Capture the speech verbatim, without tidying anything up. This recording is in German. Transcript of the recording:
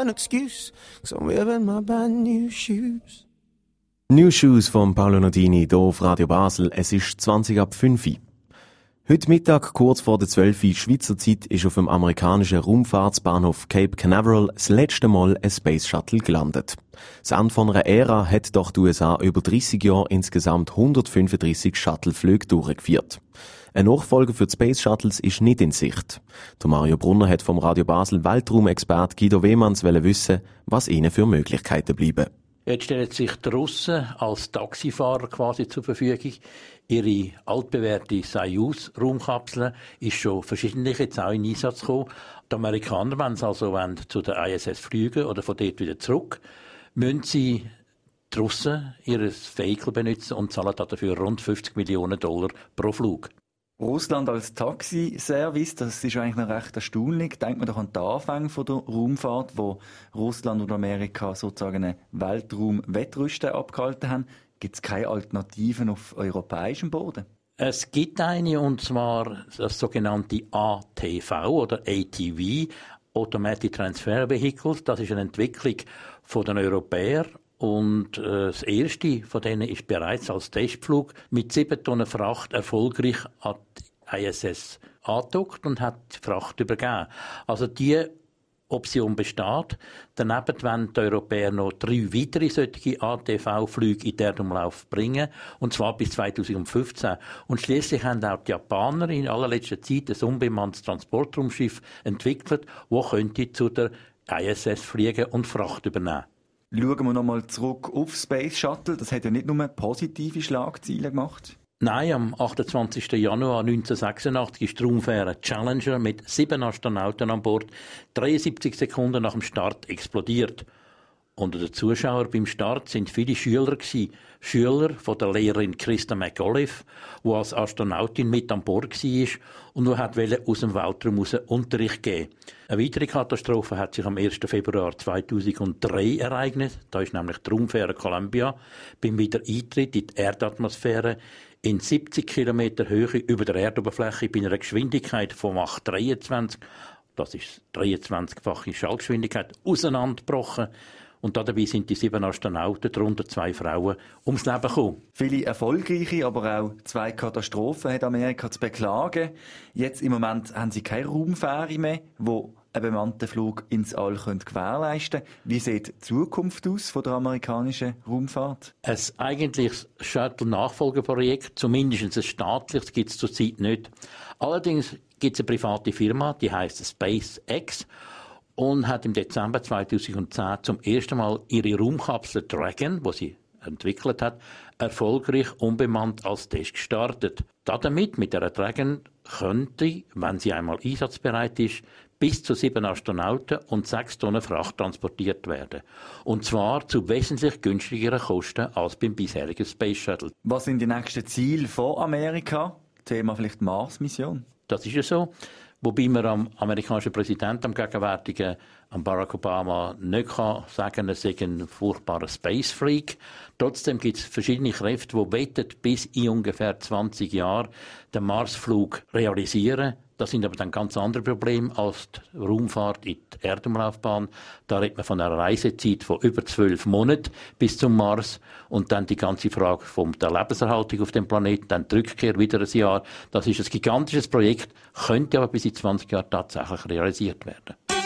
an excuse, 'cause I'm wearing my brand new shoes. New Shoes von Paolo Nodini, hier auf Radio Basel. Es ist zwanzig ab fünf. Heute Mittag, kurz vor der zwölf Uhr Schweizer Zeit, ist auf dem amerikanischen Raumfahrtsbahnhof Cape Canaveral das letzte Mal ein Space Shuttle gelandet. Das Ende von einer Ära hat doch die U S A über dreissig Jahre insgesamt hundertfünfunddreissig Shuttleflüge durchgeführt. Ein Nachfolger für die Space Shuttles ist nicht in Sicht. Der Mario Brunner hat vom Radio Basel Weltraumexpert Guido Wehmanns wissen, was ihnen für Möglichkeiten bleiben. Jetzt stellen sich die Russen als Taxifahrer quasi zur Verfügung. Ihre altbewährte Soyuz-Raumkapsel ist schon verschiedentlich jetzt auch in Einsatz gekommen. Die Amerikaner, wenn sie also zu der I S S fliegen oder von dort wieder zurück, müssen sie die Russen ihr Vehikel benutzen und zahlen dafür rund fünfzig Millionen Dollar pro Flug. Russland als Taxiservice, das ist eigentlich noch recht erstaunlich. Denkt man doch an den Anfang der Raumfahrt, wo Russland und Amerika sozusagen eine Weltraum-Wettrüste abgehalten haben. Gibt es keine Alternativen auf europäischem Boden? Es gibt eine, und zwar das sogenannte A T V oder A T V, Automatic Transfer Vehicles. Das ist eine Entwicklung von den Europäern. Und äh, das erste von denen ist bereits als Testflug mit sieben Tonnen Fracht erfolgreich an die I S S angedockt und hat die Fracht übergeben. Also die Option besteht. Daneben wollen die Europäer noch drei weitere solche A T V-Flüge in den Erdumlauf bringen, und zwar bis zweitausendfünfzehn. Und schließlich haben auch die Japaner in allerletzter Zeit ein unbemanntes Transportraumschiff entwickelt, das könnte zu der I S S fliegen und Fracht übernehmen. Schauen wir nochmal zurück auf Space Shuttle. Das hat ja nicht nur positive Schlagzeilen gemacht. Nein, am achtundzwanzigsten Januar neunzehnhundertsechsundachtzig ist die Raumfähre Challenger mit sieben Astronauten an Bord dreiundsiebzig Sekunden nach dem Start explodiert. Unter den Zuschauern beim Start sind viele Schüler gewesen. Schüler von der Lehrerin Christa McAuliffe, die als Astronautin mit an Bord war und die aus dem Weltraum heraus Unterricht geben. Eine weitere Katastrophe hat sich am ersten Februar zweitausenddrei ereignet. Da ist nämlich die Raumfähre Columbia beim Wiedereintritt in die Erdatmosphäre in siebzig Kilometer Höhe über der Erdoberfläche bei einer Geschwindigkeit von Mach dreiundzwanzig, das ist dreiundzwanzigfache Schallgeschwindigkeit, auseinandergebrochen. Und dabei sind die sieben Astronauten, darunter zwei Frauen, ums Leben gekommen. Viele erfolgreiche, aber auch zwei Katastrophen hat Amerika zu beklagen. Jetzt im Moment haben sie keine Raumfähre mehr, die einen bemannten Flug ins All gewährleisten können. Wie sieht die Zukunft aus von der amerikanischen Raumfahrt? Ein eigentliches Shuttle-Nachfolgeprojekt, zumindest ein staatliches, gibt es zurzeit nicht. Allerdings gibt es eine private Firma, die heisst SpaceX, und hat im Dezember zweitausendzehn zum ersten Mal ihre Raumkapsel Dragon, die sie entwickelt hat, erfolgreich unbemannt als Test gestartet. Damit, mit der Dragon, könnte, wenn sie einmal einsatzbereit ist, bis zu sieben Astronauten und sechs Tonnen Fracht transportiert werden. Und zwar zu wesentlich günstigeren Kosten als beim bisherigen Space Shuttle. Was sind die nächsten Ziele von Amerika? Thema vielleicht Mars-Mission? Das ist ja so. Wobei man am amerikanischen Präsidenten, am gegenwärtigen am Barack Obama, nicht kann sagen, er sei ein furchtbarer Space Freak. Trotzdem gibt es verschiedene Kräfte, die wettet, bis in ungefähr zwanzig Jahren den Marsflug realisieren. Das sind aber dann ganz andere Probleme als die Raumfahrt in die Erdumlaufbahn. Da redet man von einer Reisezeit von über zwölf Monaten bis zum Mars. Und dann die ganze Frage von der Lebenserhaltung auf dem Planeten, dann die Rückkehr wieder ein Jahr. Das ist ein gigantisches Projekt, könnte aber bis in zwanzig Jahren tatsächlich realisiert werden.